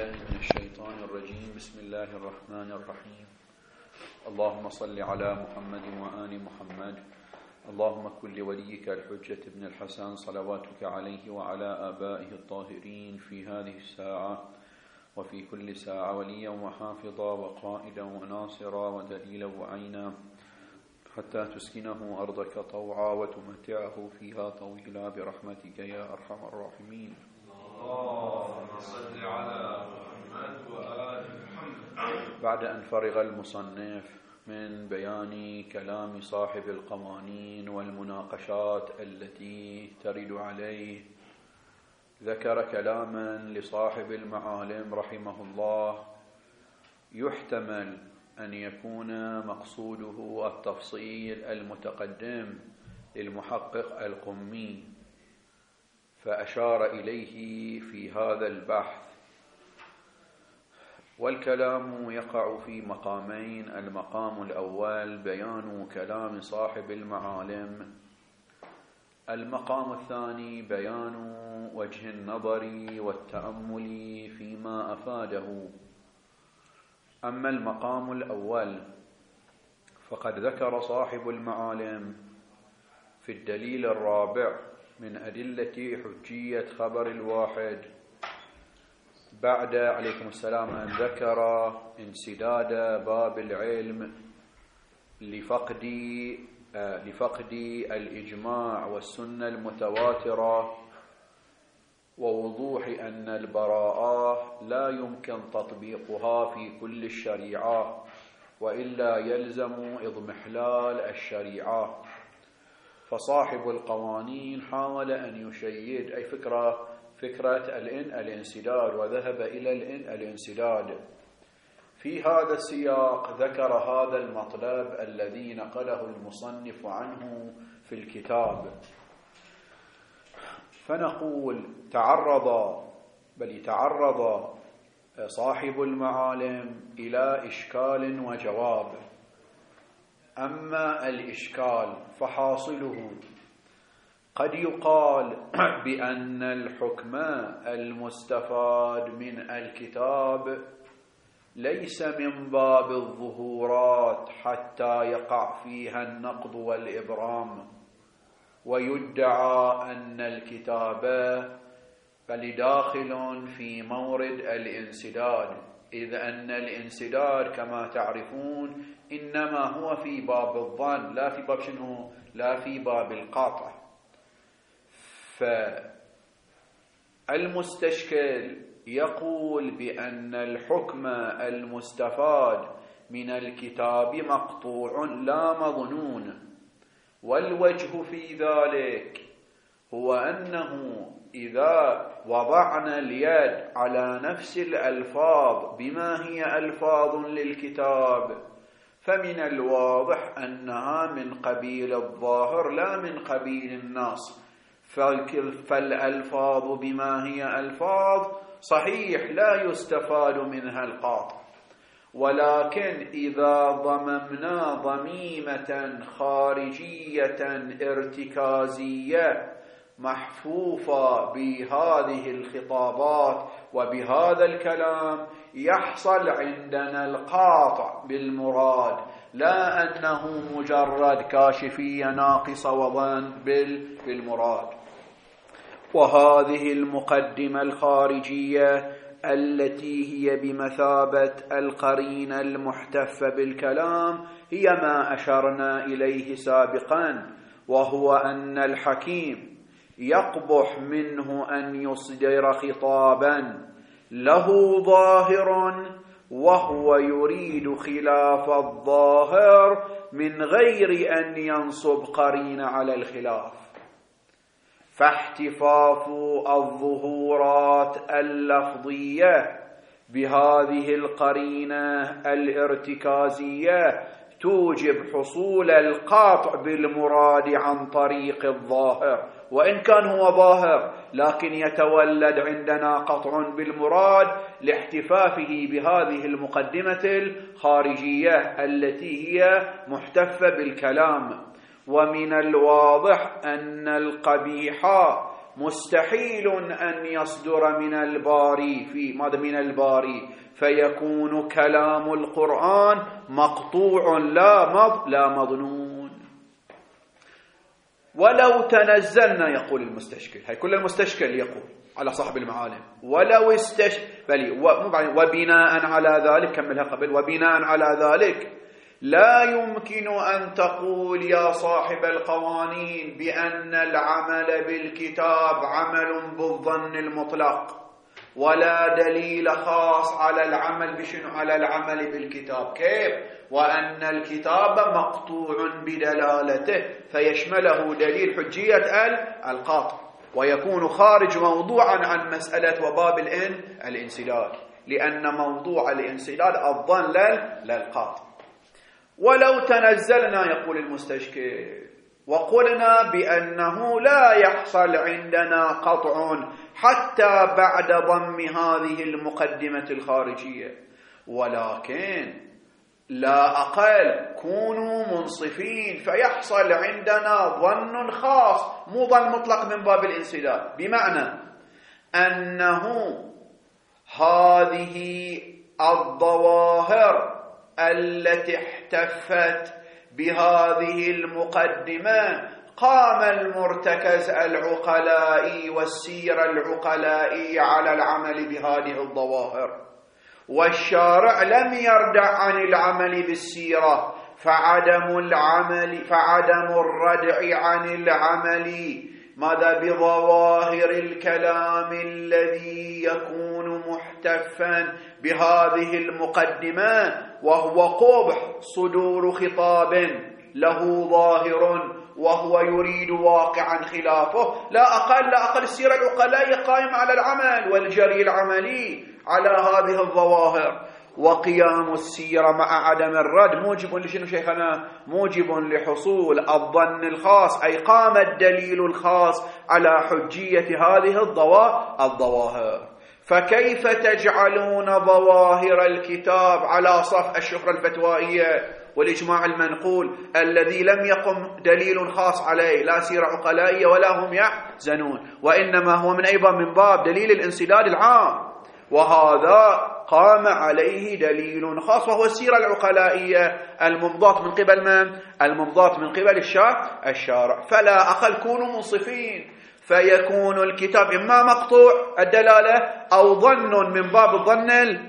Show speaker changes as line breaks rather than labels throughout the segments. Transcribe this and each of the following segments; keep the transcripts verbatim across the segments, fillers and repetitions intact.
بالله من الشيطان الرجيم. بسم الله الرحمن الرحيم. اللهم صل على محمد وآل محمد. اللهم كن لوليك الحجة ابن الحسن صلواتك عليه وعلى آبائه الطاهرين في هذه الساعة وفي كل ساعة وليا وحافظا وقائدا وناصرا ودليلا وعينا حتى تسكنه أرضك طوعا وتمتعه فيها طويلا برحمتك يا أرحم الراحمين.
اللهم صل على محمد وآل محمد.
بعد أن فرغ المصنف من بيان كلام صاحب القوانين والمناقشات التي ترد عليه، ذكر كلاما لصاحب المعالم رحمه الله يحتمل أن يكون مقصوده التفصيل المتقدم للمحقق القمي، فأشار إليه في هذا البحث. والكلام يقع في مقامين: المقام الأول بيان كلام صاحب المعالم، المقام الثاني بيان وجه النظر والتأمل فيما أفاده. أما المقام الأول فقد ذكر صاحب المعالم في الدليل الرابع من أدلة حجية خبر الواحد بعد عليكم السلام أن ذكر انسداد باب العلم لفقد لفقد الإجماع والسنة المتواترة ووضوح أن البراءة لا يمكن تطبيقها في كل الشريعة وإلا يلزم إضمحلال الشريعة. فصاحب القوانين حاول أن يشيد أي فكرة فكرة الإن الانسداد وذهب إلى الإن الانسداد. في هذا السياق ذكر هذا المطلب الذي نقله المصنف عنه في الكتاب. فنقول تعرض بل تعرض صاحب المعالم إلى إشكال وجواب. أما الإشكال فحاصله قد يقال بأن الحكم المستفاد من الكتاب ليس من باب الظهورات حتى يقع فيها النقض والإبرام، ويدعى أن الكتاب بل داخل في مورد الانسداد، إذ أن الانسداد كما تعرفون إنما هو في باب الظن لا في باب شنو؟ لا في باب القاطع. فالمستشكل يقول بأن الحكم المستفاد من الكتاب مقطوع لا مظنون، والوجه في ذلك هو أنه إذا وضعنا اليد على نفس الألفاظ بما هي ألفاظ للكتاب فمن الواضح أنها من قبيل الظاهر لا من قبيل النص. فالألفاظ بما هي ألفاظ صحيح لا يستفاد منها القاطع، ولكن إذا ضممنا ضميمة خارجية ارتكازية محفوفة بهذه الخطابات وبهذا الكلام يحصل عندنا القاطع بالمراد، لا أنه مجرد كاشفية ناقصة وظن بالمراد. وهذه المقدمة الخارجية التي هي بمثابة القرينة المحتفة بالكلام هي ما أشرنا إليه سابقا، وهو أن الحكيم يقبح منه أن يصدر خطابا له ظاهر وهو يريد خلاف الظاهر من غير أن ينصب قرينة على الخلاف. فاحتفاف الظهورات اللفظية بهذه القرينة الارتكازية توجب حصول القاطع بالمراد عن طريق الظاهر، وإن كان هو ظاهر لكن يتولد عندنا قطع بالمراد لاحتفافه بهذه المقدمة الخارجية التي هي محتفة بالكلام. ومن الواضح أن القبيح مستحيل أن يصدر من الباري في ماذا من الباري فيكون كلام القرآن مقطوع لا مض لا مظنون. ولو تنزلنا يقول المستشكل، هاي كل المستشكل يقول على صاحب المعالم ولو استش بل وبناء على ذلك كملها قبل وبناء على ذلك لا يمكن أن تقول يا صاحب القوانين بأن العمل بالكتاب عمل بالظن المطلق ولا دليل خاص على العمل بشنو على العمل بالكتاب. كيف؟ وأن الكتاب مقطوع بدلالته فيشمله دليل حجية القاطع ويكون خارج موضوعا عن مسألة وباب الإن الانسداد، لأن موضوع الانسداد الظن للقاطع. ولو تنزلنا يقول المستشكل وقلنا بأنه لا يحصل عندنا قطع حتى بعد ضم هذه المقدمة الخارجية، ولكن لا أقل كونوا منصفين فيحصل عندنا ظن خاص مو ظن مطلق من باب الانسداد، بمعنى أنه هذه الظواهر التي احتفت بهذه المقدمة قام المرتكز العقلائي والسير العقلائي على العمل بهذه الظواهر، والشارع لم يردع عن العمل بالسيرة، فعدم العمل فعدم الردع عن العمل ماذا بظواهر الكلام الذي يكون محتفا بهذه المقدمة وهو قبح صدور خطاب له ظاهر وهو يريد واقعا خلافه، لا أقل لا أقل السيرة العقلائية قائم على العمل والجري العملي على هذه الظواهر. وقيام السيرة مع عدم الرد موجب لشنو شيخنا؟ موجب لحصول الظن الخاص، أي قام الدليل الخاص على حجية هذه الظواهر. فكيف تجعلون ظواهر الكتاب على صف الشفرة الفتوائية والإجماع المنقول الذي لم يقم دليل خاص عليه لا سيرة عقلائية ولا هم يحزنون، وإنما هو من أيضا من باب دليل الانسداد العام، وهذا قام عليه دليل خاص وهو السيرة العقلائية الممضاة من قبل من؟ الممضاة من قبل الشارع. فلا أقل كونوا منصفين فيكون الكتاب إما مقطوع الدلالة أو ظن من باب الظن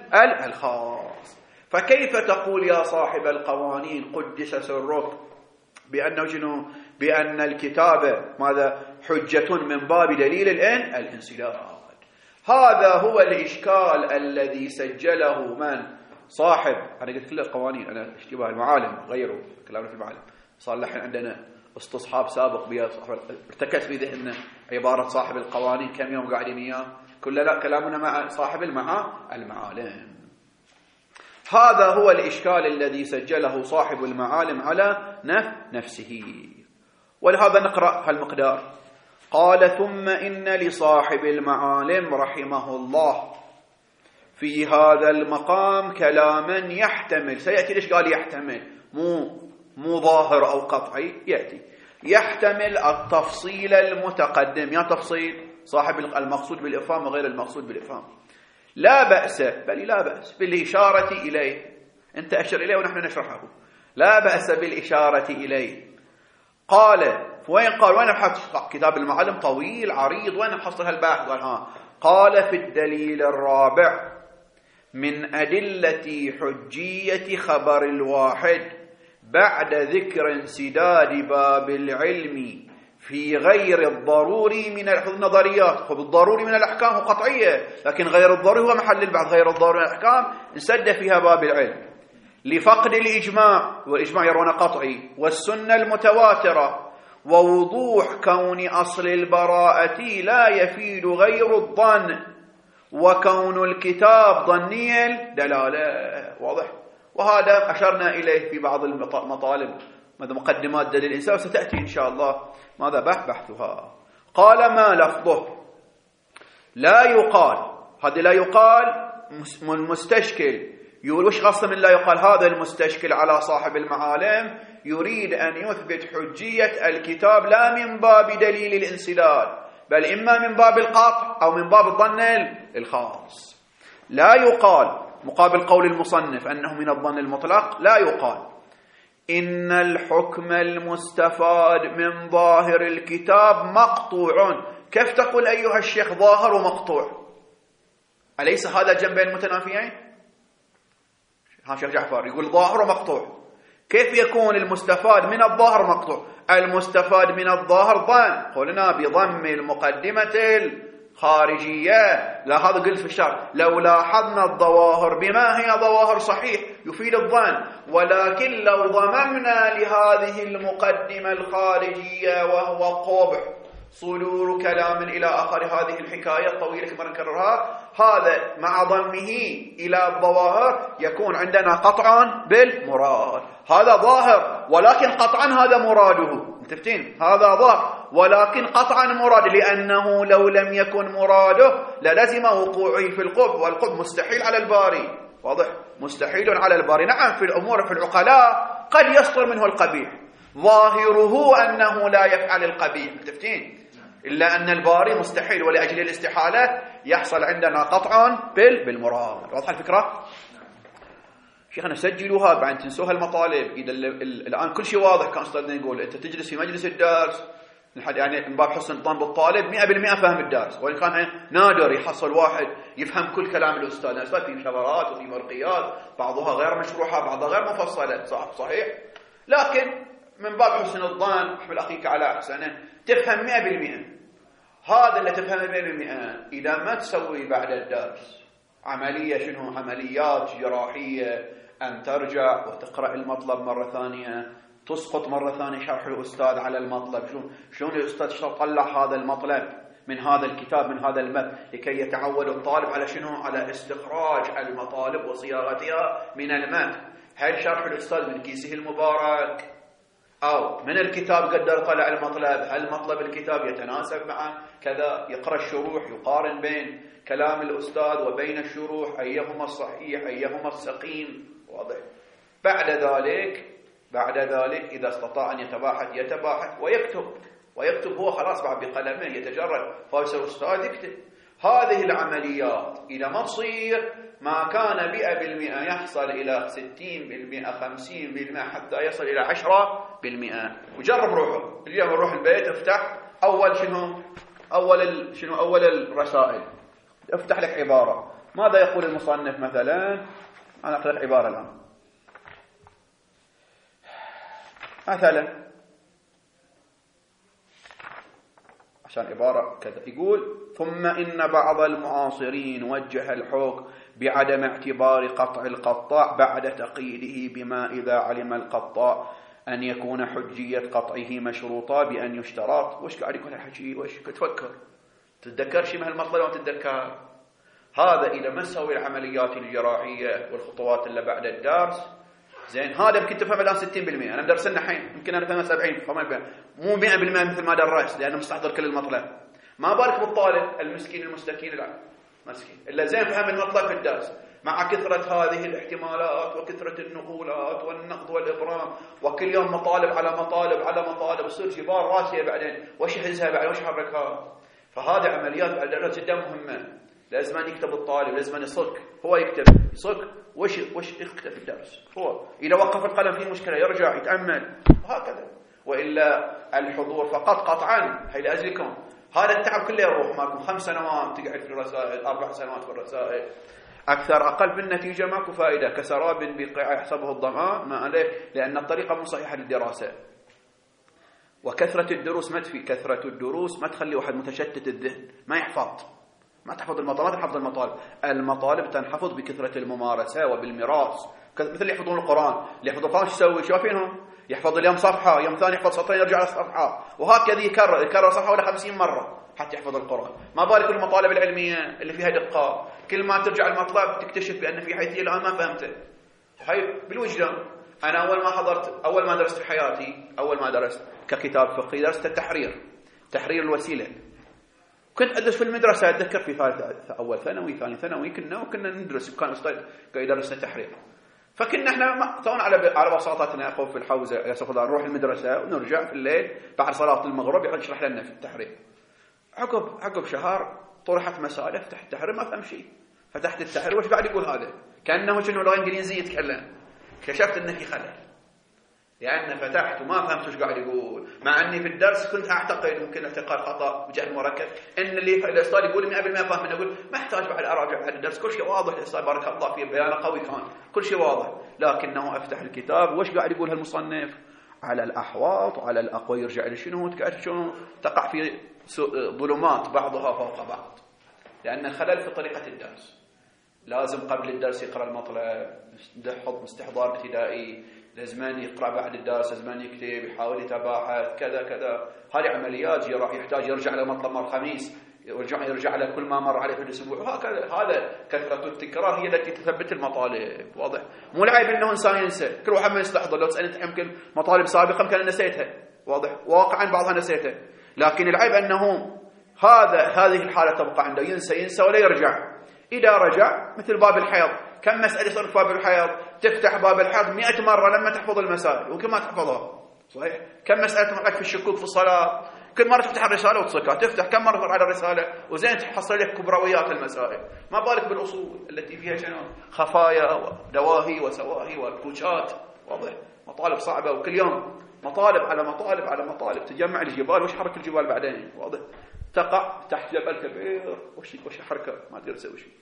الخاص. فكيف تقول يا صاحب القوانين قدس سرك بأنه جنو بأن الكتاب ماذا حجة من باب دليل الإن الانسداد؟ هذا هو الإشكال الذي سجله من صاحب، أنا قلت كل القوانين أنا اشتباه المعالم غيروا كلامنا في المعالم، صار لحين عندنا استصحاب سابق بها ارتكت في ذهننا عبارة صاحب القوانين كم يوم قاعدين إياه كلنا كلامنا مع صاحب المع المعالم. هذا هو الإشكال الذي سجله صاحب المعالم على نفسه. ولهذا نقرأ هالمقدار. قال ثم إن لصاحب المعالم رحمه الله في هذا المقام كلاما يحتمل، سيأتي ليش قال يحتمل مو مو ظاهر أو قطعي، يأتي يحتمل التفصيل المتقدم. يا تفصيل صاحب المقصود بالإفهام وغير المقصود بالإفهام، لا بأس بل لا بأس بالإشارة إليه، أنت أشر إليه ونحن نشرحه، لا بأس بالإشارة إليه. قال وين قال وين بحث كتاب المعلم طويل عريض وين حصل هالبحث؟ قال ها قال في الدليل الرابع من أدلة حجية خبر الواحد بعد ذكر انسداد باب العلم في غير الضروري من النظريات. خب الضروري من الأحكام قطعية، لكن غير الضروري هو محل البحث. غير الضروري من الأحكام انسد فيها باب العلم لفقد الإجماع، والإجماع يرون قطعي، والسنة المتواترة، ووضوح كون أصل البراءة لا يفيد غير الظن، وكون الكتاب ظني الدلالة. واضح؟ وهذا أشرنا إليه في بعض المطالب ماذا مقدمات دليل الإنسان، ستأتي إن شاء الله ماذا بحثها. قال ما لفظه لا يقال، هذا لا يقال المستشكل يقول وش غصة من لا يقال؟ هذا المستشكل على صاحب المعالم يريد أن يثبت حجية الكتاب لا من باب دليل الانسداد بل إما من باب القطع أو من باب الظن الخاص. لا يقال مقابل قول المصنف أنه من الظن المطلق، لا يقال إن الحكم المستفاد من ظاهر الكتاب مقطوع. كيف تقول أيها الشيخ ظاهر ومقطوع؟ أليس هذا جنبين متنافيين؟ ها شيخ جعفر يقول ظاهر ومقطوع، كيف يكون المستفاد من الظاهر مقطوع؟ المستفاد من الظاهر ظن، قلنا بضم المقدمة الخارجية. لا هذا قلت في الشرح لو لاحظنا الظواهر بما هي ظواهر صحيح يفيد الظن، ولكن لو ضممنا لهذه المقدمة الخارجية وهو قبح صدور كلام إلى آخر هذه الحكاية الطويلة كما نكررها، هذا مع ضمه إلى الظواهر يكون عندنا قطعا بالمراد. هذا ظاهر ولكن قطعا هذا مراده، متفقين؟ هذا ظاهر ولكن قطعا مراد، لأنه لو لم يكن مراده للزم وقوعه في القبح، والقبح مستحيل على الباري، واضح؟ مستحيل على الباري. نعم في الأمور في العقلاء قد يصدر منه القبيح، ظاهره أنه لا يفعل القبيح، متفقين؟ إلا أن الباري مستحيل، ولأجل الاستحالة يحصل عندنا قطع بالمراد. واضحة الفكرة؟ شيخنا سجلوها بعد تنسوها المطالب. إذا الآن كل شيء واضح كان أستاذنا يقول أنت تجلس في مجلس الدرس يعني من باب حسن الظن بالطالب مئة بالمئة فهم الدرس، وإن كان نادر يحصل واحد يفهم كل كلام الأستاذ. الأستاذ في شبرات وفي مرقيات بعضها غير مشروحة بعضها غير مفصلة، صحيح، لكن من باب حسن الظن احمل أخيك على أحسنه تفهم مئة بالمئة. هذا اللي تفهم مئة بالمئة إذا ما تسوي بعد الدرس عملية شنو عمليات جراحية، أن ترجع وتقرأ المطلب مرة ثانية، تسقط مرة ثانية شرح الأستاذ على المطلب، شلون شلون الأستاذ طلع هذا المطلب من هذا الكتاب من هذا المتن، لكي يتعود الطالب على شنو؟ على استخراج المطالب وصياغتها من المتن. هل شرح الأستاذ من كيسه المبارك أو من الكتاب قدر طلع المطلب؟ هل مطلب الكتاب يتناسب مع كذا؟ يقرأ الشروح يقارن بين كلام الأستاذ وبين الشروح أيهما الصحيح أيهما السقيم، واضح؟ بعد ذلك بعد ذلك إذا استطاع أن يتباحث يتباحث ويكتب ويكتب هو خلاص بعد بقلمه يتجرد، فايس الأستاذ يكتب. هذه العمليات إذا ما تصير ما كان مئة بالمئة يحصل إلى ستين بالمئة خمسين بالمئة حتى يصل إلى عشرة بالمئة. وجرب روحه اليوم، روح البيت افتح أول شنو أول ال... شنو أول الرسائل، افتح لك عبارة ماذا يقول المصنف مثلا. أنا أقرأ عبارة الآن مثلا عشان عبارة كذا، يقول ثم إن بعض المعاصرين وجه الحكم بعدم اعتبار قطع القطاع بعد تقييده بما إذا علم القطاع أن يكون حجية قطعه مشروطة بأن يشترط. وش قاعد يقول الحكي؟ وش تفكر تتذكر شيء من هالمطلب ولا تتذكر؟ هذا إذا ما نسوي العمليات الجراحية والخطوات اللي بعد الدرس زين. هذا يمكن تفهم الآن ستين بالمئة، أنا درسنا الحين يمكن أنا فهم سبعين، مو مئة بالمئة مثل ما درست لأنه مستحضر كل المطلب. ما بالك بالطالب المسكين المستكين العام مسكين إلا زين فهم المطلب في الدرس، مع كثرة هذه الاحتمالات وكثرة النقولات والنقد والإبرام وكل يوم مطالب على مطالب على مطالب، يصير جبال راسية بعدين وش يهزها بعدين وش يحركها. فهذه عمليات بعد الدرس جدا مهمة، لازم أن يكتب الطالب، لازم أن يصك هو يكتب يصك وش وش يكتب في الدرس هو. إذا وقف القلم فيه مشكلة يرجع يتأمل وهكذا، وإلا الحضور فقط قطعا هي لأجلكم. هذا التعب كله يروح ماكم. خمس سنوات تقعد في الرسائل، أربع سنوات في الرسائل، أكثر أقل بالنتيجة ماكو فائدة، كسراب بقيع يحسبه الظمآن ما عليه، لأن الطريقة مو صحيحة للدراسة. وكثرة الدروس ما تفي، كثرة الدروس ما تخلي واحد متشتت الذهن ما يحفظ، ما تحفظ المطالب، ما تحفظ المطالب. المطالب تنحفظ بكثرة الممارسة وبالمراس، مثل اللي يحفظون القرآن. اللي يحفظ القرآن شو يسوي؟ شايفينهم يحفظ اليوم صفحة، يوم ثاني يحفظ سطرين يرجع على الصفحة، وهكذا يكرر يكرر صفحة ولا خمسين مرة حتى يحفظ القرآن. ما بالك المطالب العلمية اللي فيها دقة، كل ما ترجع المطلب تكتشف بأن في حيثية الآن ما فهمته. هاي بالوجدان. أنا أول ما حضرت أول ما درست في حياتي أول ما درست ككتاب فقهي درست التحرير، تحرير الوسيلة. كنت أدرس في المدرسة، أتذكر في ثالث أول ثانوي ثاني ثانوي كنا وكنا ندرس، كان أستاذ قاعد يدرسنا تحرير. فكنا احنا طبعا على على بساطتنا اخو في الحوزه يا سفر نروح المدرسه ونرجع في الليل بعد صلاه المغرب يقعد يشرح لنا في التحرير. عقب عقب شهر طرحت مسألة، فتحت التحرير ما فهم شيء، فتحت التحرير وش قاعد يقول هذا؟ كأنه شنو لغة إنجليزية يتكلم. اكتشفت إنه في خلل، لأن فتحت وما فهمت وش قاعد يقول، مع أني في الدرس كنت أعتقد ممكن اعتقاد خطأ بجهل مركب إن اللي الأستاذ يقول مئة بالمئة فاهم، أقول ما أحتاج بعد أراجع بعد الدرس، كل شيء واضح. الأستاذ بارك الله فيه بيانه قوي كان، كل شيء واضح، لكنه أفتح الكتاب وش قاعد يقول هالمصنف على الأحواط وعلى الأقوى، يرجع لشنو؟ شنو تقع في ظلمات بعضها فوق بعض، لأن الخلل في طريقة الدرس. لازم قبل الدرس يقرأ المطلب، يحط استحضار ابتدائي، لازم يقرأ بعد الدرس، لازم يكتب، يحاول يتباحث كذا كذا. هذه عمليات يحتاج يرجع لمطلب مر الخميس، يرجع يرجع له كل ما مر عليه في الأسبوع، وهكذا. هذا كثرة التكرار هي التي تثبت المطالب. واضح؟ مو العيب إنه إنسان ينسى، كل واحد ما يستحضر. لو تسألني يمكن مطالب سابقة يمكن نسيتها، واضح؟ واقعا بعضها نسيتها، لكن العيب أنه هذا هذه الحالة تبقى عنده، ينسى ينسى ولا يرجع. إذا رجع مثل باب الحيض، كم مسألة صار في باب الحيض؟ تفتح باب الحيض مئة مرة لما تحفظ المسائل، وكل ما تحفظها صحيح. كم مسألة معك في الشكوك في الصلاة، كل مرة تفتح الرسالة وتصكها، تفتح كم مرة على الرسالة وزين تحصل لك كبرويات المسائل، ما بالك بالأصول التي فيها شنو خفايا ودواهي وسواهي وكوشات. واضح؟ مطالب صعبة، وكل يوم مطالب على مطالب على مطالب، تجمع الجبال. وش حرك الجبال بعدين؟ واضح؟ تقع تحت جبل كبير، وش وش حركة ما تقدر تسوي شيء.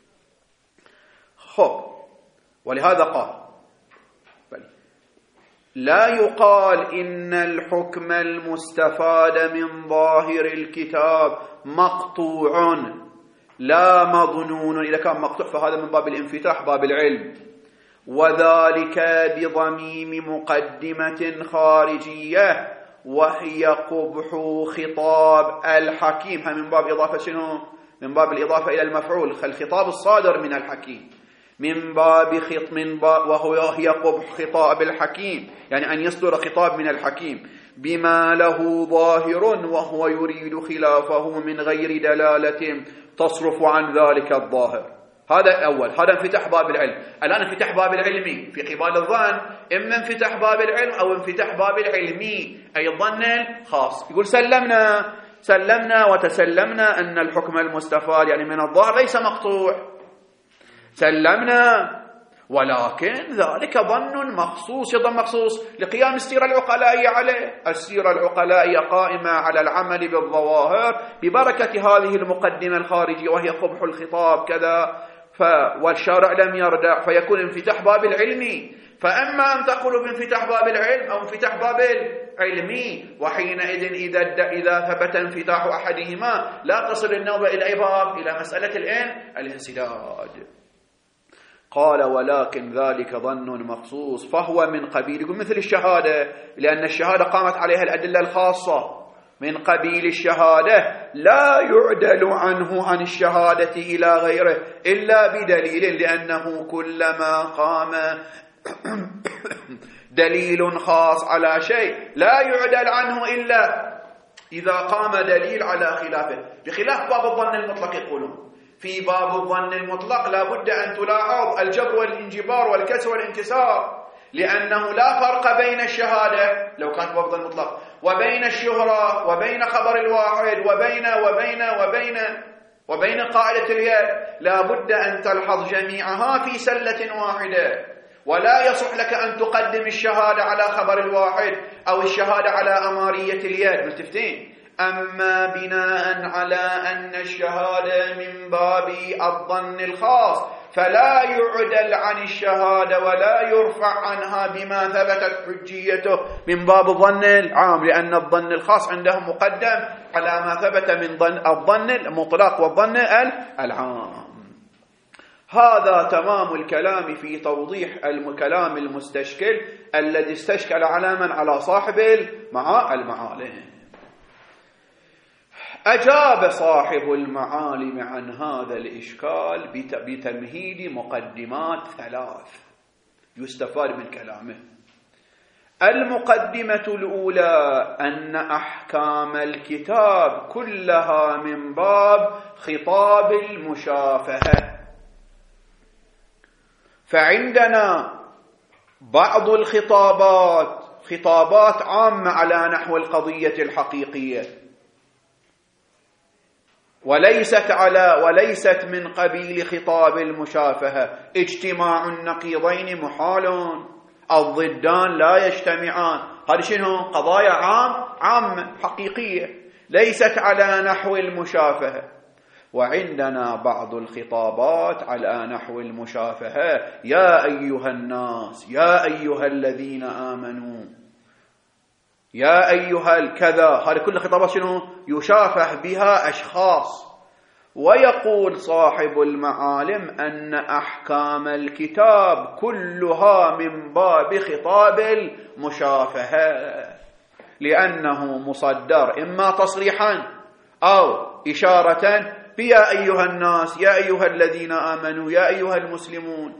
خب، ولهذا قال بل لا يقال إن الحكم المستفاد من ظاهر الكتاب مقطوع لا مظنون. إذا كان مقطوع فهذا من باب الانفتاح، باب العلم، وذلك بضميم مقدمة خارجية وهي قبح خطاب الحكيم. هم من باب إضافة شنو؟ من باب الإضافة إلى المفعول، الخطاب الصادر من الحكيم، من باب خط من باب وهو هي قبح خطاب الحكيم، يعني أن يصدر خطاب من الحكيم بما له ظاهر وهو يريد خلافه من غير دلالة تصرف عن ذلك الظاهر. هذا الأول، هذا انفتاح باب العلم. الآن انفتاح باب العلمي في قبال الظن، إما انفتاح باب العلم أو انفتاح باب العلمي، أي الظن الخاص. يقول سلمنا سلمنا وتسلمنا أن الحكم المستفاد يعني من الظاهر ليس مقطوع، سلمنا، ولكن ذلك ظن مخصوص. يظن مخصوص لقيام السيرة العقلائية عليه. السيرة العقلائية قائمة على العمل بالظواهر ببركة هذه المقدمة الخارجية وهي قبح الخطاب كذا، ف والشارع لم يردع، فيكون انفتاح باب العلمي. فأما أن تقولوا بانفتاح باب العلم أو انفتاح باب العلمي، وحينئذ إذا إذا ثبت انفتاح أحدهما لا تصل النوبة إلى باب إلى مسألة الآن الانسداد. قال ولكن ذلك ظن مخصوص فهو من قبيل، يقول مثل الشهادة، لأن الشهادة قامت عليها الأدلة الخاصة، من قبيل الشهادة لا يعدل عنه عن الشهادة إلى غيره إلا بدليل، لأنه كلما قام دليل خاص على شيء لا يعدل عنه إلا إذا قام دليل على خلافه، بخلاف باب الظن المطلق. يقولون في باب الظن المطلق لا بد أن تلاحظ الجبر والانجبار والكسر والانكسار، لأنه لا فرق بين الشهادة لو كانت باب الظن المطلق وبين الشهرة وبين خبر الواحد وبين وبين وبين وبين قاعدة اليد. لا بد أن تلحظ جميعها في سلة واحدة، ولا يصح لك أن تقدم الشهادة على خبر الواحد أو الشهادة على أمارية اليد. ملتفتين. أما بناء على أن الشهادة من باب الظن الخاص فلا يعدل عن الشهادة ولا يرفع عنها بما ثبتت حجيته من باب الظن العام، لأن الظن الخاص عندهم مقدم على ما ثبت من ظن الظن المطلق والظن العام. هذا تمام الكلام في توضيح الكلام المستشكل الذي استشكل على من؟ على صاحب المعالم. أجاب صاحب المعالم عن هذا الإشكال بتمهيد مقدمات ثلاث يستفاد من كلامه. المقدمة الأولى أن أحكام الكتاب كلها من باب خطاب المشافهة، فعندنا بعض الخطابات خطابات عامة على نحو القضية الحقيقية، وليست على وليست من قبيل خطاب المشافهة. اجتماع النقيضين محال، الضدان لا يجتمعان. هذه شنو؟ قضايا عام عامة حقيقية، ليست على نحو المشافهة. وعندنا بعض الخطابات على نحو المشافهة: يا أيها الناس، يا أيها الذين آمنوا، يا أيها الكذا. هذه كل خطابات شنو؟ يشافه بها أشخاص. ويقول صاحب المعالم أن أحكام الكتاب كلها من باب خطاب المشافهة، لأنه مصدر إما تصريحا أو إشارة بيا أيها الناس، يا أيها الذين آمنوا، يا أيها المسلمون.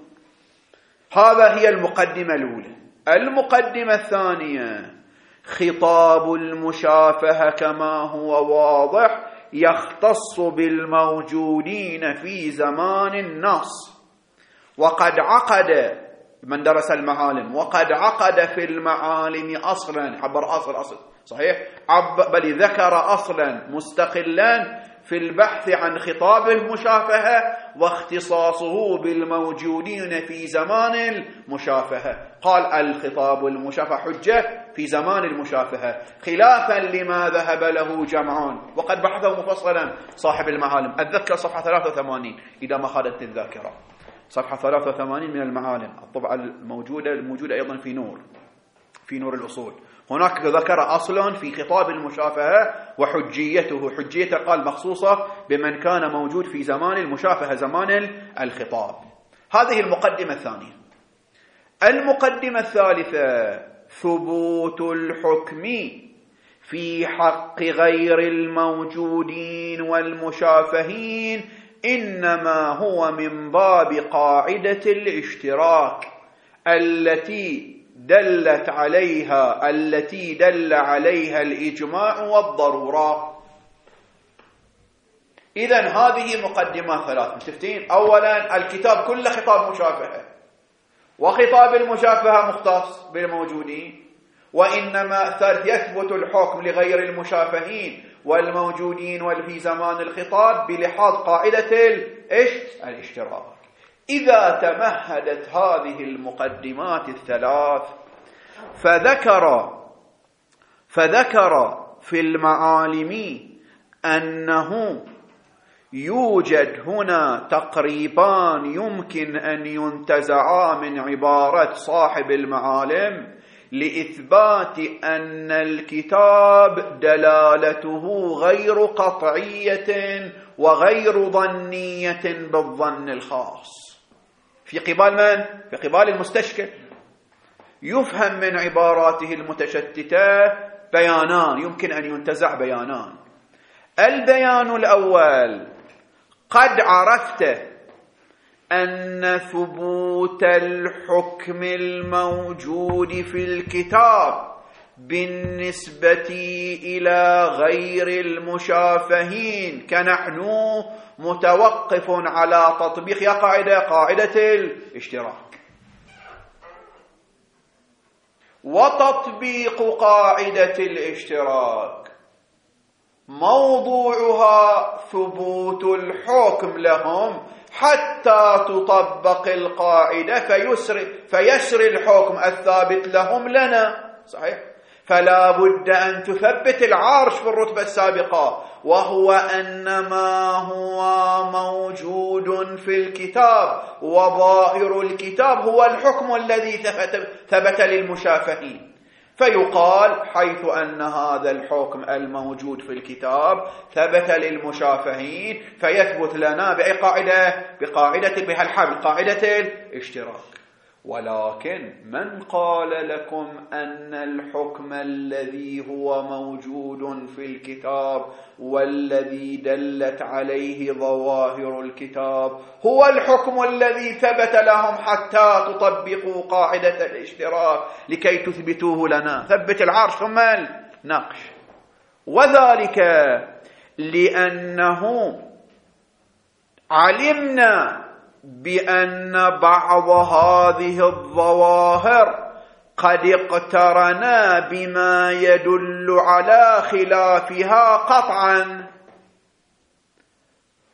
هذا هي المقدمة الأولى. المقدمة الثانية: خطاب المشافهة كما هو واضح يختص بالموجودين في زمان النص. وقد عقد من درس المعالم، وقد عقد في المعالم أصلا، عبر أصل أصل صحيح، بل ذكر أصلا مستقلا في البحث عن خطاب المشافهة واختصاصه بالموجودين في زمان المشافهة. قال الخطاب المشافهة حجة في زمان المشافهة، خلافا لما ذهب له جمعان، وقد بحثه مفصلا صاحب المعالم. أتذكر صفحة ثلاثة وثمانين إذا ما خالت الذاكرة، صفحة ثلاثة وثمانين من المعالم، الطبعة الموجودة الموجودة أيضا في نور في نور الأصول. هناك ذكر أصلا في خطاب المشافهة وحجيته. حجيته قال مخصوصة بمن كان موجود في زمان المشافهة، زمان الخطاب. هذه المقدمة الثانية. المقدمة الثالثة: ثبوت الحكم في حق غير الموجودين والمشافهين إنما هو من باب قاعدة الاشتراك التي دلت عليها التي دل عليها الإجماع والضرورة. إذن هذه مقدمات ثلاث متفتين. أولا الكتاب كله خطاب مشافهة، وخطاب المشافهة مختص بالموجودين، وإنما ثالث يثبت الحكم لغير المشافهين والموجودين وفي زمان الخطاب بلحاظ قاعدة الاشتراك. إذا تمهدت هذه المقدمات الثلاث فذكر فذكر في المعالم أنه يوجد هنا تقريبان يمكن أن ينتزعا من عبارة صاحب المعالم لإثبات أن الكتاب دلالته غير قطعية وغير ظنية بالظن الخاص. في قبال من؟ في قبال المستشكل. يفهم من عباراته المتشتتة بيانان، يمكن أن ينتزع بيانان. البيان الأول: قد عرفت أن ثبوت الحكم الموجود في الكتاب بالنسبة إلى غير المشافهين كنحن متوقف على تطبيق يا قاعدة قاعدة الاشتراك. وتطبيق قاعدة الاشتراك موضوعها ثبوت الحكم لهم حتى تطبق القاعدة فيسر, فيسر الحكم الثابت لهم لنا. صحيح؟ فلا بد أن تثبت العرش في الرتبة السابقة، وهو أن ما هو موجود في الكتاب وظاهر الكتاب هو الحكم الذي ثبت للمشافهين. فيقال حيث أن هذا الحكم الموجود في الكتاب ثبت للمشافهين فيثبت لنا بأي قاعدة؟ بقاعدة بها الحبل، قاعدة الاشتراك. ولكن من قال لكم أن الحكم الذي هو موجود في الكتاب والذي دلت عليه ظواهر الكتاب هو الحكم الذي ثبت لهم حتى تطبقوا قاعدة الاشتراك لكي تثبتوه لنا؟ ثبت العرش ثم النقش. وذلك لأنه علمنا بأن بعض هذه الظواهر قد اقترنا بما يدل على خلافها قطعا.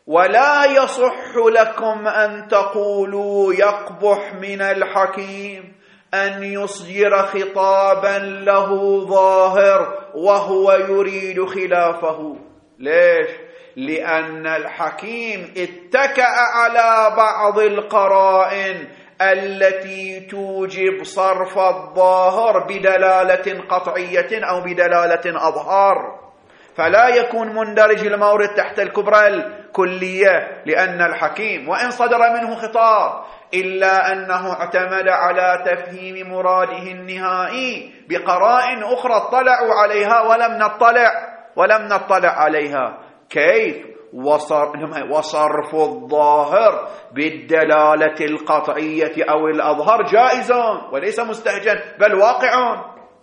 ولا يصح لكم أن تقولوا يقبح من الحكيم أن يصدر خطابا له ظاهر وهو يريد خلافه. ليش؟ لأن الحكيم اتكأ على بعض القرائن التي توجب صرف الظاهر بدلالة قطعية أو بدلالة أظهار، فلا يكون مندرج المورد تحت الكبرى الكلية، لأن الحكيم وإن صدر منه خطاب إلا أنه اعتمد على تفهيم مراده النهائي بقرائن أخرى اطلعوا عليها ولم نطلع ولم نطلع عليها. كيف؟ وصرف الظاهر بالدلالة القطعية أو الأظهر جائز وليس مستهجن بل واقع.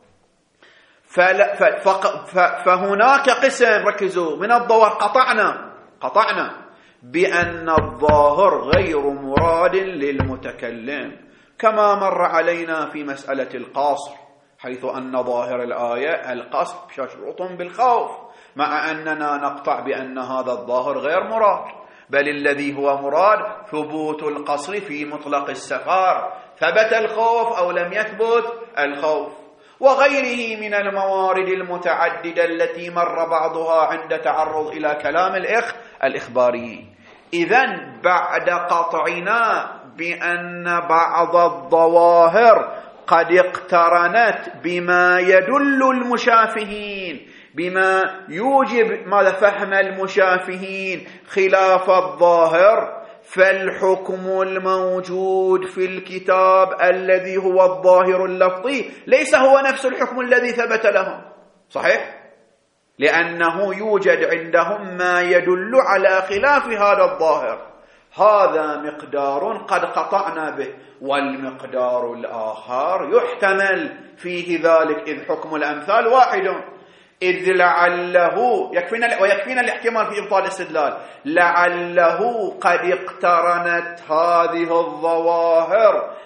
فهناك قسم، ركزوا، من الظواهر قطعنا قطعنا بأن الظاهر غير مراد للمتكلم، كما مر علينا في مسألة القصر، حيث أن ظاهر الآية القصر مشروط بالخوف، مع أننا نقطع بأن هذا الظاهر غير مراد، بل الذي هو مراد ثبوت القصر في مطلق السفر، ثبت الخوف أو لم يثبت الخوف، وغيره من الموارد المتعددة التي مر بعضها عند تعرض إلى كلام الإخ الإخباريين. إذن بعد قطعنا بأن بعض الظواهر قد اقترنت بما يدل المشافهين، بما يوجب ماذا فهم المشافهين خلاف الظاهر، فالحكم الموجود في الكتاب الذي هو الظاهر اللفظي ليس هو نفس الحكم الذي ثبت لهم، صحيح؟ لأنه يوجد عندهم ما يدل على خلاف هذا الظاهر. هذا مقدار قد قطعنا به، والمقدار الآخر يحتمل فيه ذلك، إذ حكم الأمثال واحد، إذ لعله يكفينا ويكفينا الاحتمال في إبطال الاستدلال، لعله قد اقترنت هذه الظواهر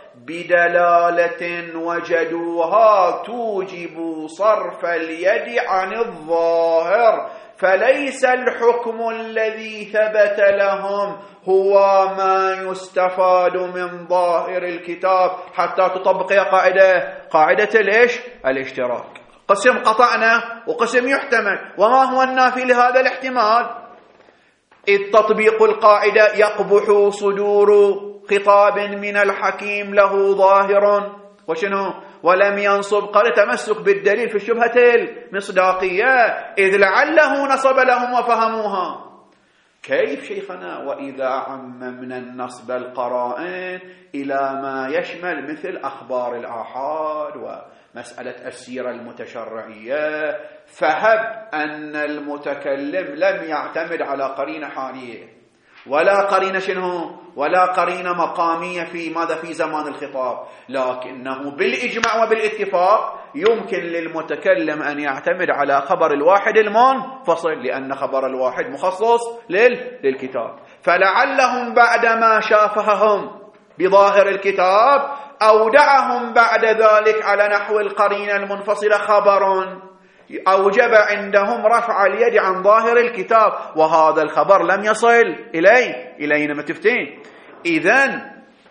بدلالة وجدوها توجب صرف اليد عن الظاهر، فليس الحكم الذي ثبت لهم هو ما يستفاد من ظاهر الكتاب حتى تطبق يا قاعدة قاعدة الإيش؟ الاشتراك. قسم قطعنا وقسم يحتمل، وما هو النافي لهذا الاحتمال؟ إذ تطبيق القاعدة يقبح صدور خطاب من الحكيم له ظاهر وشنو ولم ينصب، قال تمسك بالدليل في الشبهة المصداقية، إذ لعله نصب لهم وفهموها. كيف شيخنا وإذا عممنا النصب القرائن إلى ما يشمل مثل أخبار الآحاد ومسألة السيرة المتشرعية، فهب أن المتكلم لم يعتمد على قرينة حالية ولا قرينة شنو ولا قرينة مقامية في ماذا في زمان الخطاب، لكنه بالإجماع وبالاتفاق يمكن للمتكلم أن يعتمد على خبر الواحد المنفصل، لأن خبر الواحد مخصص للكتاب. فلعلهم بعدما شافههم بظاهر الكتاب أودعهم بعد ذلك على نحو القرينة المنفصلة خبر أوجب عندهم رفع اليد عن ظاهر الكتاب، وهذا الخبر لم يصل إليه إلينا متفتين. إذن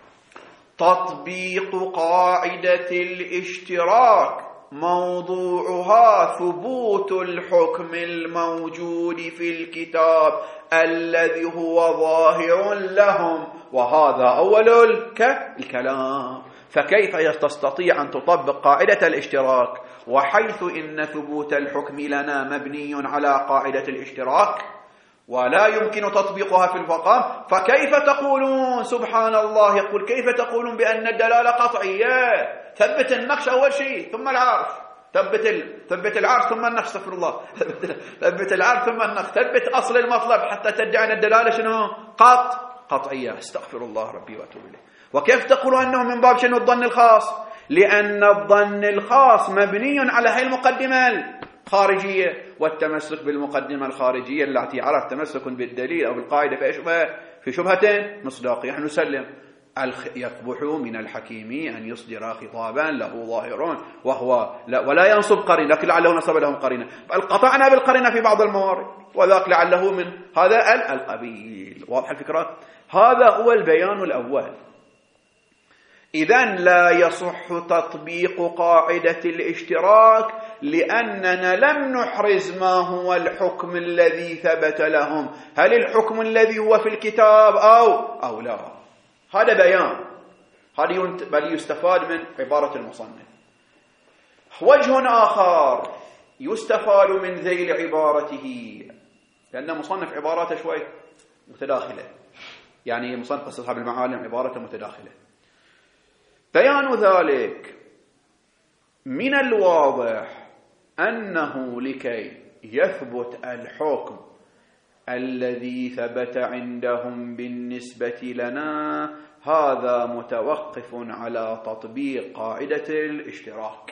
تطبيق قاعدة الاشتراك موضوعها ثبوت الحكم الموجود في الكتاب الذي هو ظاهر لهم، وهذا أول الكلام. فكيف تستطيع أن تطبق قاعدة الاشتراك وحيث إن ثبوت الحكم لنا مبني على قاعدة الاشتراك ولا يمكن تطبيقها في الفقام؟ فكيف تقولون سبحان الله يقول كيف تقولون بأن الدلالة قطعية؟ ثبت النقش أول شيء ثم العرف، ثبت ال... ثبت العرف ثم النقش، استغفر الله ثبت العرف ثم النقش، ثبت أصل المطلب حتى تدعي أن الدلالة شنو؟ قط قطعية. استغفر الله ربي وأتوب إليه. وكيف تقولوا أنه من باب شنو الظن الخاص؟ لأن الظن الخاص مبني على هذه المقدمة الخارجية، والتمسك بالمقدمة الخارجية التي عرف تمسك بالدليل أو بالقاعدة في شبهة في شبهة مصداقية. نحن نسلم يقبح من الحكيم أن يصدر خطابا له ظاهرون وهو لا ولا ينصب قرينة، لكن لعله نصب لهم قرينة، بل قطعنا بالقرينة في بعض الموارد، وذاك لعله من هذا القبيل. واضح الفكرة؟ هذا هو البيان الأول. إذن لا يصح تطبيق قاعدة الاشتراك لأننا لم نحرز ما هو الحكم الذي ثبت لهم، هل الحكم الذي هو في الكتاب أو أو لا. هذا بيان، هذا بل يستفاد من عبارة المصنف. وجه آخر يستفاد من ذيل عبارته، لأن مصنف عباراته شوي متداخلة، يعني مصنف أصحاب المعالم عبارته متداخلة. بيان ذلك من الواضح أنه لكي يثبت الحكم الذي ثبت عندهم بالنسبة لنا هذا متوقف على تطبيق قاعدة الاشتراك،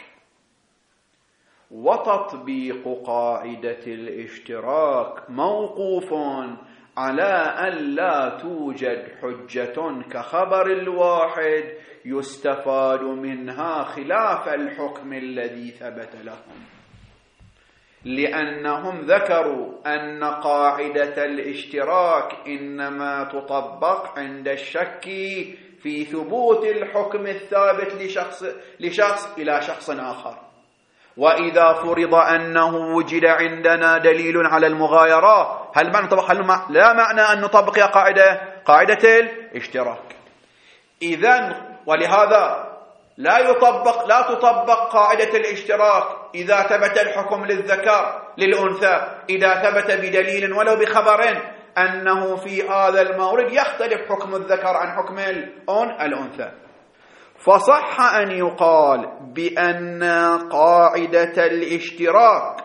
وتطبيق قاعدة الاشتراك موقوف على أن لا توجد حجة كخبر الواحد يستفاد منها خلاف الحكم الذي ثبت لهم، لأنهم ذكروا أن قاعدة الاشتراك إنما تطبق عند الشك في ثبوت الحكم الثابت لشخص, لشخص إلى شخص آخر. وإذا فرض أنه وجد عندنا دليل على المغايرة، هل معنى طبق هل مع... لا معنى أن نطبق يا قاعدة قاعدة الاشتراك. إذن ولهذا لا يطبق لا تطبق قاعدة الاشتراك إذا ثبت الحكم للذكر للأنثى، إذا ثبت بدليل ولو بخبر أنه في هذا المورد يختلف حكم الذكر عن حكم الأنثى. فصح أن يقال بأن قاعدة الاشتراك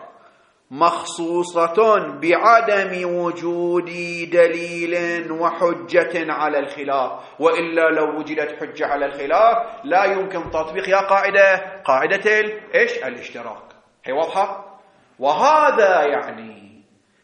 مخصوصة بعدم وجود دليل وحجة على الخلاف، وإلا لو وجدت حجة على الخلاف لا يمكن تطبيق يا قاعدة قاعدة الإيش الاشتراك. هي واضحة؟ وهذا يعني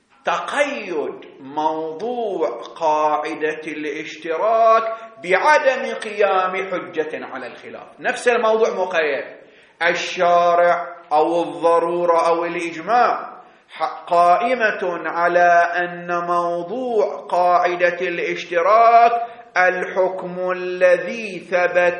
تقيد موضوع قاعدة الاشتراك بعدم قيام حجة على الخلاف. نفس الموضوع مقيد، الشارع أو الضرورة أو الإجماع قائمة على أن موضوع قاعدة الاشتراك الحكم الذي ثبت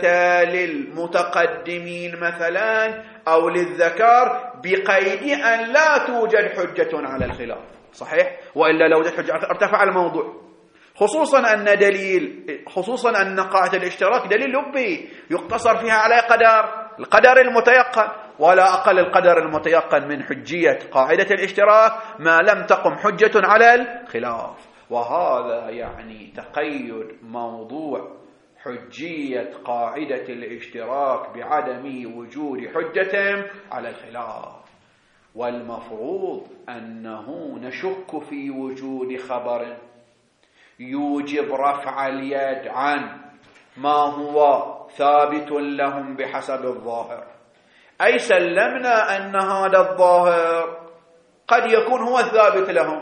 للمتقدمين مثلا أو للذكر بقيد أن لا توجد حجة على الخلاف. صحيح؟ وإلا لو وجدت حجة ارتفع الموضوع، خصوصا أن دليل خصوصا أن قاعدة الاشتراك دليل لبي يقتصر فيها على قدر القدر المتيقن، ولا أقل القدر المتيقن من حجية قاعدة الاشتراك ما لم تقم حجة على الخلاف. وهذا يعني تقيد موضوع حجية قاعدة الاشتراك بعدم وجود حجة على الخلاف. والمفروض أنه نشك في وجود خبر يوجب رفع اليد عن ما هو ثابت لهم بحسب الظاهر، أي سلمنا أن هذا الظاهر قد يكون هو الثابت لهم،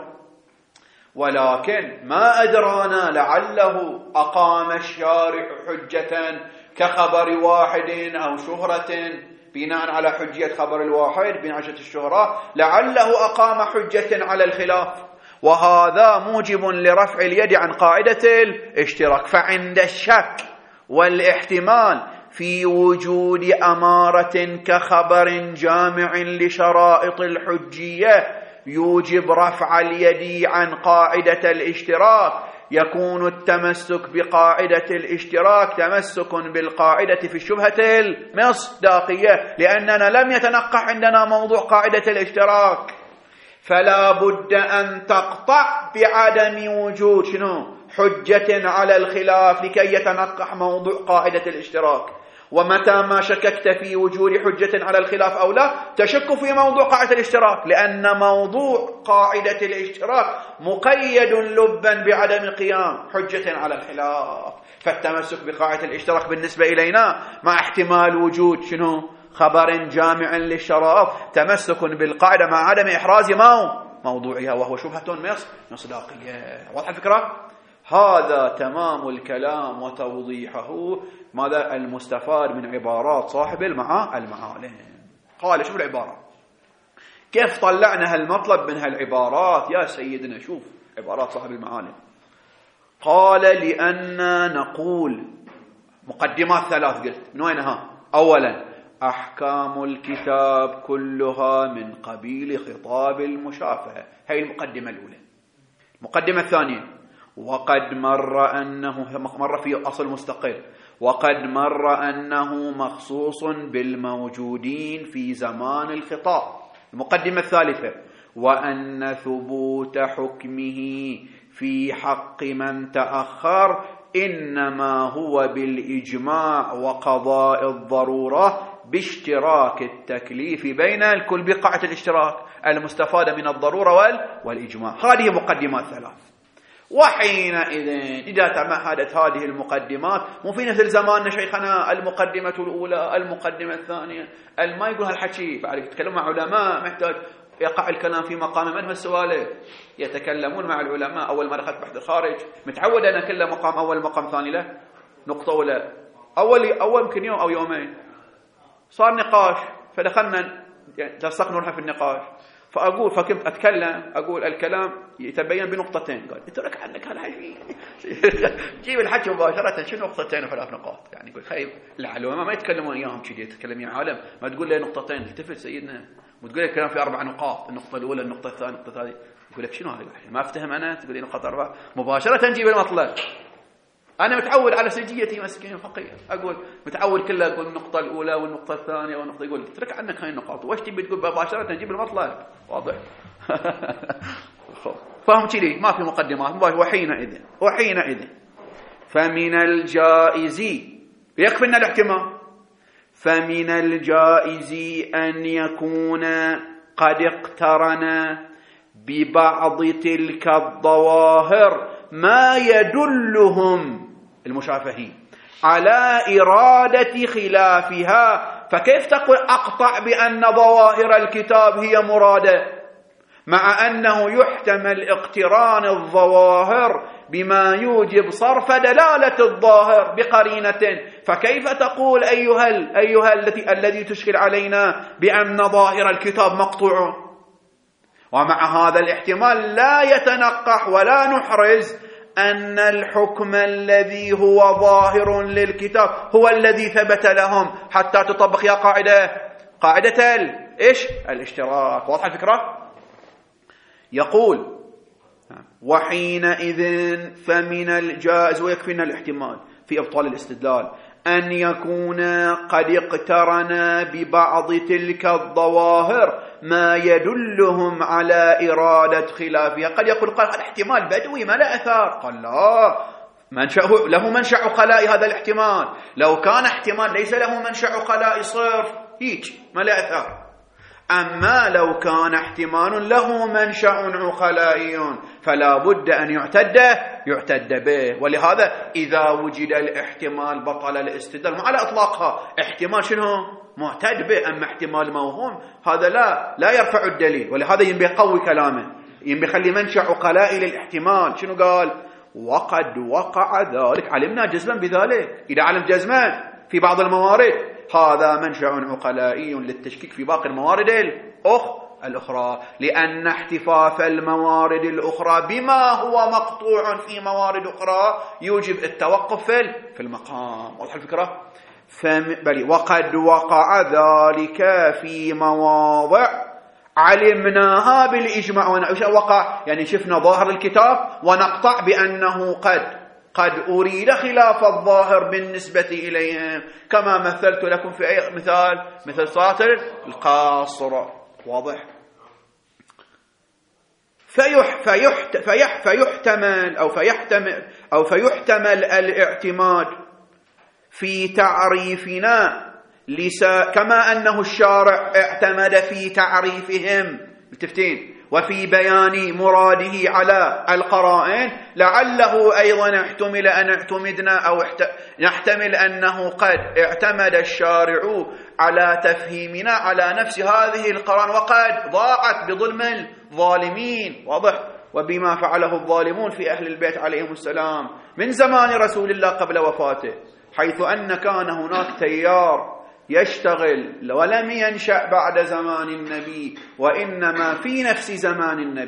ولكن ما أدرانا لعله أقام الشارع حجة كخبر واحد أو شهرة بناء على حجية خبر الواحد بنعشة الشهرة، لعله أقام حجة على الخلاف، وهذا موجب لرفع اليد عن قاعدة الاشتراك. فعند الشك والاحتمال في وجود أمارة كخبر جامع لشرائط الحجية يوجب رفع اليد عن قاعدة الاشتراك، يكون التمسك بقاعدة الاشتراك تمسك بالقاعدة في الشبهة المصداقية، لأننا لم يتنقح عندنا موضوع قاعدة الاشتراك، فلا بد أن تقطع بعدم وجود شنو حجة على الخلاف لكي يتنقح موضوع قاعدة الاشتراك. ومتى ما شككت في وجود حجة على الخلاف أو لا تشك في موضوع قاعدة الاشتراك، لأن موضوع قاعدة الاشتراك مقيد لبا بعدم قيام حجة على الخلاف. فالتمسك بقاعدة الاشتراك بالنسبة إلينا مع احتمال وجود شنو خبر جامع للشرائط تمسك بالقاعدة مع عدم إحراز ما موضوعها وهو شبهة مصداقية. واضح الفكرة؟ هذا تمام الكلام وتوضيحه ماذا المستفاد من عبارات صاحب المعا المعالم. قال شوف العبارة كيف طلعنا هالمطلب من هالعبارات يا سيدنا. شوف عبارات صاحب المعالم. قال لأننا نقول مقدمات ثلاث قلت من وينها؟ أولا أحكام الكتاب كلها من قبيل خطاب المشافهة، هي المقدمة الأولى. المقدمة الثانية وقد مر أنه مر في أصل مستقل وقد مر أنه مخصوص بالموجودين في زمان الخطاب. المقدمة الثالثة وأن ثبوت حكمه في حق من تأخر إنما هو بالإجماع وقضاء الضرورة باشتراك التكليف بين الكل، بقاعة الاشتراك المستفادة من الضرورة والإجماع. هذه مقدمات ثلاث. وحينئذ إذا تمهدت هذه المقدمات، مو في مثل زماننا شيخنا المقدمة الأولى المقدمة الثانية، ما يقول هالحكي. بعد يتكلم مع علماء محتاج يقع الكلام في مقام من السؤال، يتكلمون مع العلماء. أول ما دخلت بحث الخارج متعود أنا كل مقام أول مقام ثاني له نقطة ولا أول أول يمكن يوم أو يومين صار نقاش، فدخلنا تلصقنا نروح في النقاش، فأقول فكنت أتكلم أقول الكلام يتبين بنقطتين. قال اترك عنك هالحكي جيب الحكي مباشرة شو نقطتين وثلاث نقاط. يعني يقول خيب العلماء ما يتكلمون إياهم كذي، يتكلمين عالم ما تقول لي نقطتين التفت سيدنا وتقول لي الكلام في أربع نقاط، النقطة الأولى النقطة الثانية النقطة الثالثة. يقول لك شنو هذا؟ ما أفتهم أنا، تقول لي نقطة أربعة مباشرة نجيب المطلب. أنا متعود على سجيتي مسكين فقير، أقول متعود كله أقول النقطة الأولى والنقطة الثانية والنقطة، يقول اترك عنك هاي النقاط وش تبي تقول مباشرة نجيب المطلب واضح. فهم كذي ما في مقدمات. وحينئذ وحينئذ فمن الجائز يكفينا الاحتمال فمن الجائز أن يكون قد اقترن ببعض تلك الظواهر ما يدلهم المشافهين على إرادة خلافها. فكيف تقول أقطع بأن ظواهر الكتاب هي مرادة مع أنه يحتمل اقتران الظواهر بما يوجب صرف دلالة الظاهر بقرينة؟ فكيف تقول أيها ال أيها التي الذي تشكل علينا بأن ظاهر الكتاب مقطوع؟ ومع هذا الاحتمال لا يتنقح ولا نحرز أن الحكم الذي هو ظاهر للكتاب هو الذي ثبت لهم حتى تطبق يا قاعدة قاعدة ال إيش الاشتراك. واضح الفكرة؟ يقول وحينئذ فمن الجائز ويكفينا الاحتمال في إبطال الاستدلال أن يكون قد اقترن ببعض تلك الظواهر ما يدلهم على إرادة خلافها. قد يقول قال هذا احتمال بدوي ما له أثار. قال لا، منشأه له منشأ عقلاء. هذا الاحتمال لو كان احتمال ليس له منشأ عقلاء صرف هيك ما له أثار. أما لو كان احتمال له منشأ عقلائي فلا بد أن يعتد يعتد به. ولهذا إذا وجد الاحتمال بطل الاستدلال على إطلاقها. احتمال شنو معتد به، أما احتمال موهوم هذا لا لا يرفع الدليل. ولهذا ينبغي قوي كلامه، ينبغي خلي منشأ عقلائي للاحتمال. شنو قال؟ وقد وقع ذلك، علمنا جزما بذلك. إذا علم جزما في بعض الموارد هذا منشأ عقلائي للتشكيك في باقي الموارد الأخ الأخرى، لأن احتفاف الموارد الأخرى بما هو مقطوع في موارد أخرى يوجب التوقف في المقام. واضح الفكرة؟ بل وقد وقع ذلك في مواضع علمناها بالإجماع. وقع يعني شفنا ظاهر الكتاب ونقطع بأنه قد قد أريد خلاف الظاهر بالنسبة إليهم، كما مثلت لكم في أي مثال مثل صلاة القاصرة. واضح؟ فيح فيحت فيح فيحتمل أو فيحتمل أو فيحتمل الاعتماد في تعريفنا لسا كما أنه الشارع اعتمد في تعريفهم التفتين وفي بيان مراده على القرائن، لعله أيضا احتمل أن اعتمدنا أو نحتمل أنه قد اعتمد الشارع على تفهيمنا على نفس هذه القرائن وقد ضاعت بظلم الظالمين. واضح؟ وبما فعله الظالمون في أهل البيت عليهم السلام من زمان رسول الله قبل وفاته، حيث أن كان هناك تيار يشتغل ولم ينشأ بعد زمان النبي وإنما في نفس زمان النبي،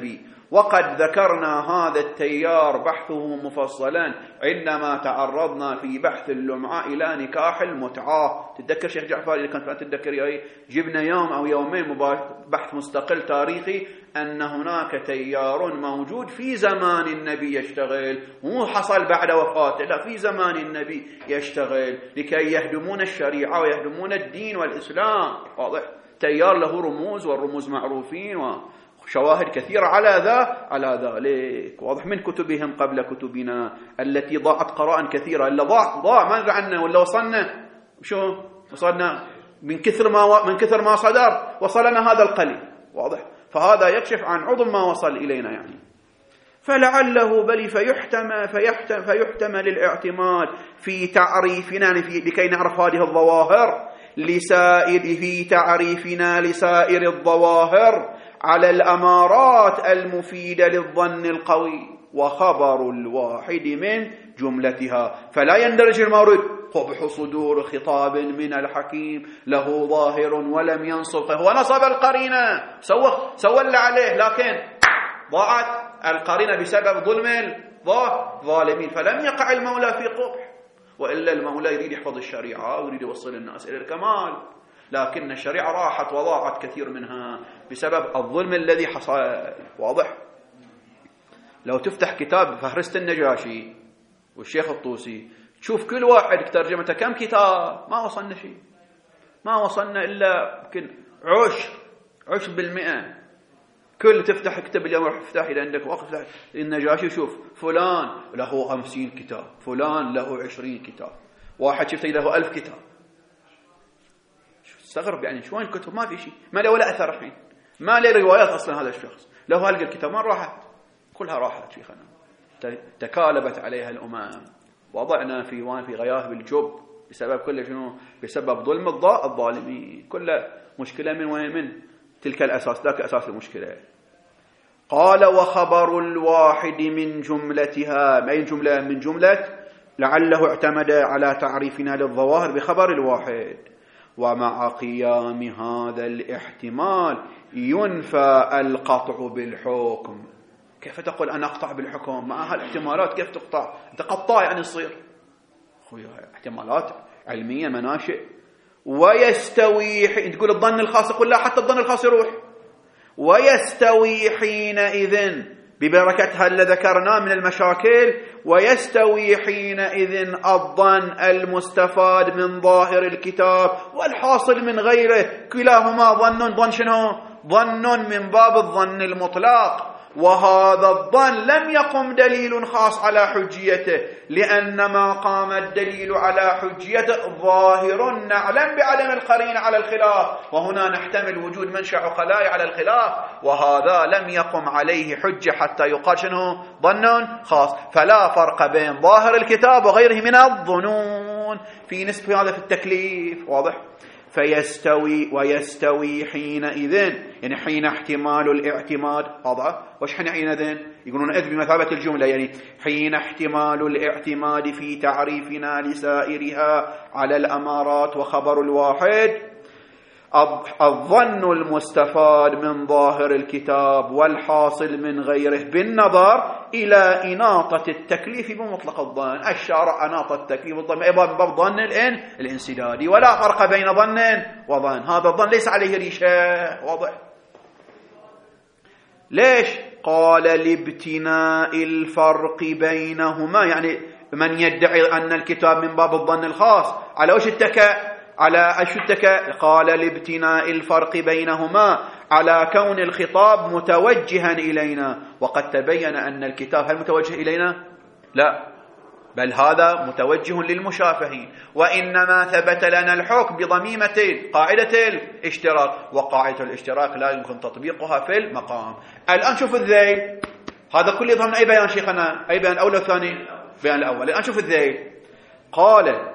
وقد ذكرنا هذا التيار بحثه مفصلا عندما تعرضنا في بحث اللمعة إلى نكاح المتعة. تتذكر شيخ جعفر إذا كنت تتذكر يا جبنا يوم أو يومين بحث مستقل تاريخي أن هناك تيار موجود في زمان النبي يشتغل، مو حصل بعد وفاته، لا، في زمان النبي يشتغل لكي يهدمون الشريعة ويهدمون الدين والإسلام. واضح؟ تيار له رموز، والرموز معروفين وشواهد كثيرة على ذا على ذلك. واضح؟ من كتبهم قبل كتبنا التي ضاعت قراء كثيرة. إلا ضاع ضاع ما عنا ولا وصلنا شو وصلنا من كثر ما من كثر ما صدر وصلنا هذا القليل. واضح؟ فهذا يكشف عن عظم ما وصل إلينا يعني. فلعله بل فيحتمل فيحتمل فيحتمل الاعتماد في تعريفنا في لكي نعرف هذه الظواهر لسائر في تعريفنا لسائر الظواهر على الأمارات المفيدة للظن القوي وخبر الواحد من جملتها. فلا يندرج المورد قبح صدور خطاب من الحكيم له ظاهر ولم ينصب، هو نصب القرينة، سوى سوى اللي عليه، لكن ضاعت القرينة بسبب ظلم الظالمين، فلم يقع المولى في قبح. وإلا المولى يريد يحفظ الشريعة ويريد يوصل الناس إلى الكمال، لكن الشريعة راحت وضاعت كثير منها بسبب الظلم الذي حصل. واضح؟ لو تفتح كتاب فهرست النجاشي والشيخ الطوسي تشوف كل واحد ترجمته كم كتاب، ما وصلنا شيء، ما وصلنا إلا يمكن عشر عشر بالمئة. كل تفتح كتاب اليوم روح افتح إذا عندك وقت النجاشي شوف فلان له خمسين كتاب، فلان له عشرين كتاب، واحد شفته له ألف كتاب. استغرب يعني شوين كتب ما في شيء، ما له ولا أثر الحين، ما له روايات أصلا. هذا الشخص له هلقى الكتاب ما راحت، كلها راحت شيخنا، تكالبت عليها الأمم. وضعنا في وان في غياهب الجب بسبب كل شنو؟ بسبب ظلم الضاء الظالمين. كل مشكلة من وين؟ من تلك الأساس، ذاك أساس المشكلة. قال وخبر الواحد من جملتها، ما أي جملة؟ من جملة لعله اعتمد على تعريفنا للظواهر بخبر الواحد. ومع قيام هذا الاحتمال ينفى القطع بالحكم. كيف تقول أنا أقطع بالحكم؟ مع هالاحتمالات كيف تقطع؟ أنت قطاع يعني تصير خويا احتمالات علمية مناشئ. ويستوي، تقول الظن الخاص، يقول لا، حتى الظن الخاص يروح. ويستوي حينئذ ببركتها اللي ذكرناه من المشاكل، ويستوي حينئذ الظن المستفاد من ظاهر الكتاب والحاصل من غيره، كلاهما ظن. ظن شنو؟ ظن من باب الظن المطلق. وهذا الظن لم يقم دليل خاص على حجيته، لأن ما قام الدليل على حجيته ظاهر نعلم بعدم القرين على الخلاف، وهنا نحتمل وجود منشأ عقلاء على الخلاف، وهذا لم يقم عليه حجة حتى يقال شنو؟ ظن خاص. فلا فرق بين ظاهر الكتاب وغيره من الظنون في نسبة هذا في التكليف. واضح؟ فيستوي ويستوي حينئذ، يعني حين احتمال الاعتماد. واضح؟ وش حين حينئذ؟ يقولون إذ بمثابة الجملة، يعني حين احتمال الاعتماد في تعريفنا لسائرها على الأمارات وخبر الواحد الظن المستفاد من ظاهر الكتاب والحاصل من غيره بالنظر إلى إناطة التكليف بمطلق الظن. الشارع أناط التكليف بالظن باب ظن الإن الانسدادي، ولا فرق بين ظن وظن. هذا الظن ليس عليه ريشة. واضح؟ ليش؟ قال لابتناء الفرق بينهما، يعني من يدعي أن الكتاب من باب الظن الخاص على وش اتكأ؟ على أيش اتكأ؟ قال لابتناء الفرق بينهما على كون الخطاب متوجها إلينا، وقد تبين أن الكتاب هل متوجه إلينا؟ لا، بل هذا متوجه للمشافهين. وإنما ثبت لنا الحكم بضميمتين، قاعدة الاشتراك، وقاعدة الاشتراك لا يمكن تطبيقها في المقام. الآن شوف الذيل، هذا كله يظهر من أي بيان شيخنا؟ أي بيان أول أو ثاني؟ بيان الأول. الآن شوف الذيل، قال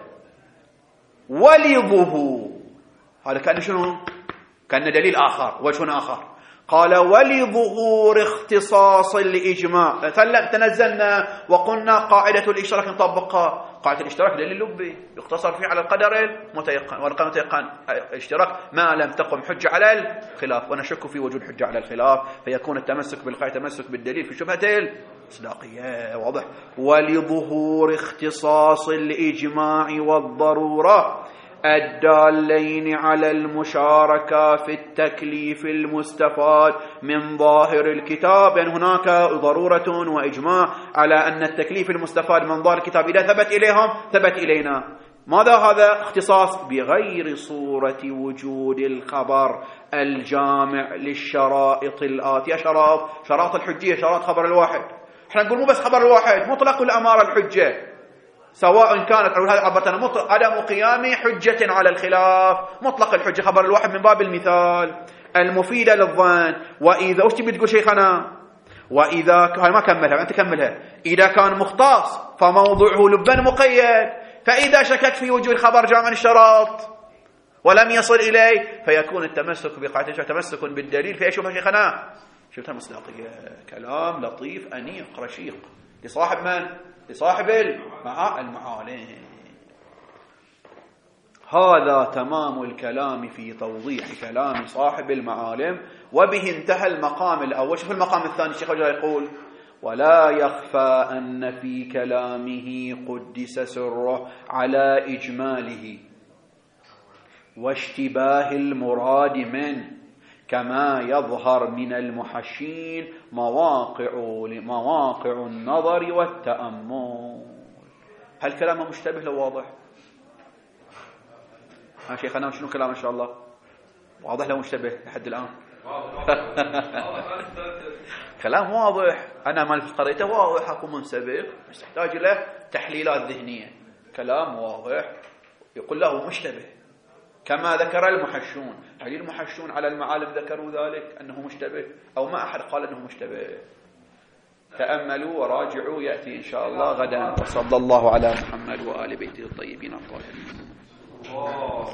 ولظه، هذا كان شنو؟ كان دليل آخر، وجه آخر. قال ولظهور اختصاص الإجماع. تنزلنا وقلنا قاعدة الاشتراك نطبقها. قاعدة الاشتراك دليل لبي يقتصر فيه على القدر المتيقن، والقدر المتيقن اشتراك ما لم تقم حجة على الخلاف، ونشك في وجود حجة على الخلاف، فيكون التمسك بالقاعدة تمسك بالدليل في شبهة المصداقية. واضح. ولظهور اختصاص الإجماع والضرورة الدالين على المشاركة في التكليف المستفاد من ظاهر الكتاب، يعني هناك ضرورة وإجماع على أن التكليف المستفاد من ظاهر الكتاب إذا ثبت إليهم ثبت إلينا. ماذا هذا اختصاص؟ بغير صورة وجود الخبر الجامع للشرائط الآتية. شرائط شرائط الحجية، شرائط خبر الواحد. احنا نقول مو بس خبر الواحد، مطلق الأمارة الحجة، سواء كانت عبرتنا عدم قيام حجة على الخلاف. مطلق الحجة خبر الواحد من باب المثال المفيدة للظن. وإذا وش تبي تقول شيخنا؟ وإذا كان ما كملها أنت كملها. إذا كان مختص فموضوعه لبا مقيد، فإذا شكك في وجود خبر جامع الشرط ولم يصل إليه فيكون التمسك بقاعدة تمسك بالدليل في. شوفها شيخنا، شفتها المصداقية. كلام لطيف أنيق رشيق لصاحب من؟ لصاحب المعالم. هذا تمام الكلام في توضيح كلام صاحب المعالم، وبه انتهى المقام الأول. شوف المقام الثاني الشيخ يقول: ولا يخفى أن في كلامه قدس سره على إجماله واشتباه المراد منه كما يظهر من المحشين مواقع مواقع النظر والتأمل. هل كلامه مشتبه لو واضح؟ ها شيخنا شنو كلام إن شاء الله؟ واضح لو مشتبه لحد الآن؟ كلام واضح. أنا ما قريته واضح أكون منسبق، بس يحتاج إلى تحليلات ذهنية. كلام واضح يقول له مشتبه كما ذكر المحشون. هل المحشون على المعالم ذكروا ذلك أنه مشتبه؟ أو ما أحد قال أنه مشتبه؟ تأملوا وراجعوا، يأتي إن شاء الله غدا. وصلى الله على محمد وآل بيته الطيبين الطاهرين.